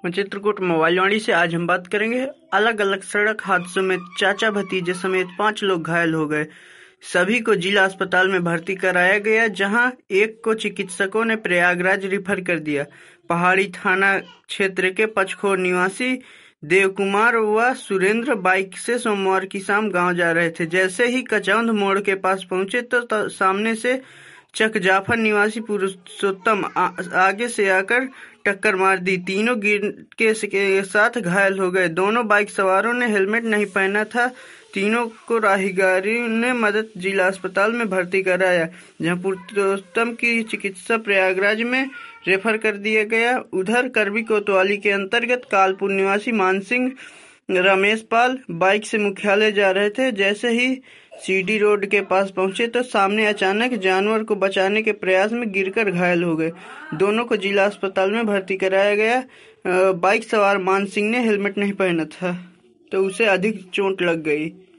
Chitrakoot mobile वाणी से आज हम बात करेंगे। अलग अलग सड़क हादसों में चाचा भतीजे समेत 5 लोग घायल हो गए। सभी को जिला अस्पताल में भर्ती कराया गया, जहां एक को चिकित्सकों ने प्रयागराज रिफर कर दिया। पहाड़ी थाना क्षेत्र के पचखोर निवासी देवकुमार व सुरेंद्र बाइक से सोमवार की शाम गांव जा रहे थे। जैसे ही कचौंध मोड़ के पास पहुंचे तो सामने से चक जाफर निवासी पुरुषोत्तम आगे से आकर टक्कर मार दी। तीनों गिर के साथ घायल हो गए। दोनों बाइक सवारों ने हेलमेट नहीं पहना था। तीनों को राहगीरों ने मदद जिला अस्पताल में भर्ती कराया, जहां पुरुषोत्तम की चिकित्सा प्रयागराज में रेफर कर दिया गया। उधर करबी कोतवाली के अंतर्गत कालपुर निवासी मानसिंह रमेश पाल बाइक से मुख्यालय जा रहे थे। जैसे ही सीडी रोड के पास पहुंचे तो सामने अचानक जानवर को बचाने के प्रयास में गिरकर घायल हो गए। दोनों को जिला अस्पताल में भर्ती कराया गया। बाइक सवार मान सिंह ने हेलमेट नहीं पहना था तो उसे अधिक चोट लग गई।